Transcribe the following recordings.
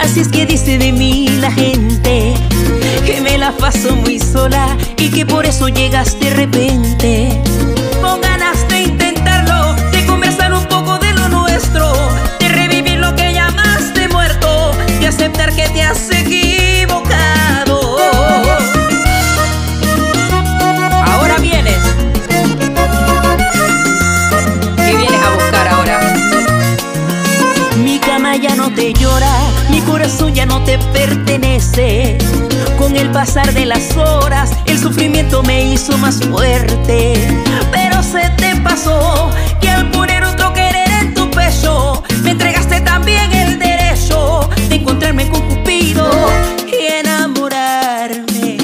Así es que dice de mí la gente que me la paso muy sola y que por eso llegas de repente, con ganas de intentarlo, de conversar un poco de lo nuestro, de revivir lo que llamaste muerto, de aceptar que te has equivocado. Ahora vienes. ¿Qué vienes a buscar ahora? Mi cama ya no te llora, mi corazón ya no te pertenece. Con el pasar de las horas, el sufrimiento me hizo más fuerte. Pero se te pasó que al poner otro querer en tu pecho, me entregaste también el derecho de encontrarme con Cupido y enamorarme.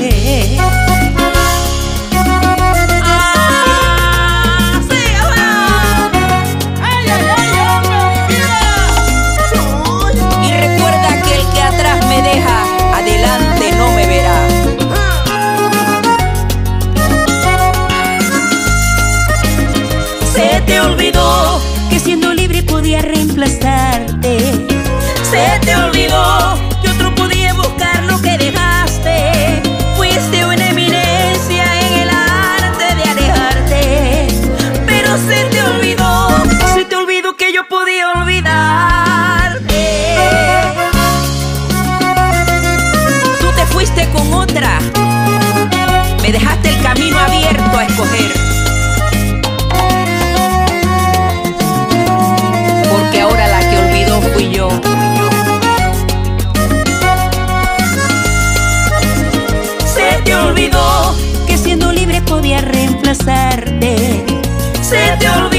Y recuerda que el que atrás me deja, adelante no me verá. Se te olvidó que siendo libre podía reemplazarte. Se te olvidó que otro podía buscar lo que dejaste. Fuiste una eminencia en el arte de alejarte. Pero se te olvidó que yo podía olvidarte. Tú te fuiste con otra, me dejaste el camino abierto a escoger. Porque ahora la que olvidó fui yo. Se te olvidó que siendo libre podía reemplazarte. Se te olvidó